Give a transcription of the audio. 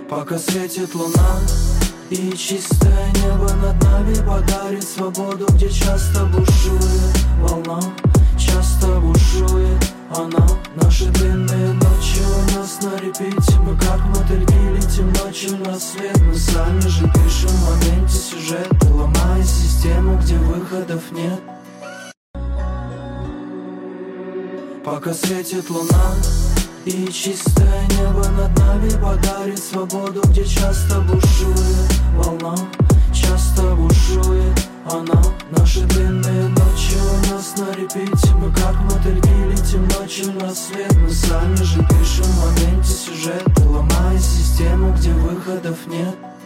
Пока светит луна и чистое небо над нами подарит свободу, где часто бушует волна, часто бушует она. Наши длинные ночи у нас на репите, мы как мотыльки летим ночью на свет. Мы сами же пишем в моменте сюжеты, ломая систему, где выходов нет. Пока светит луна и чистое небо над нами подарит свободу, где часто бушует волна, часто бушует она. Наши длинные ночи у нас на репите, мы как мотыльки летим ночью на свет. Мы сами же пишем в моменте сюжеты, ломая систему, где выходов нет.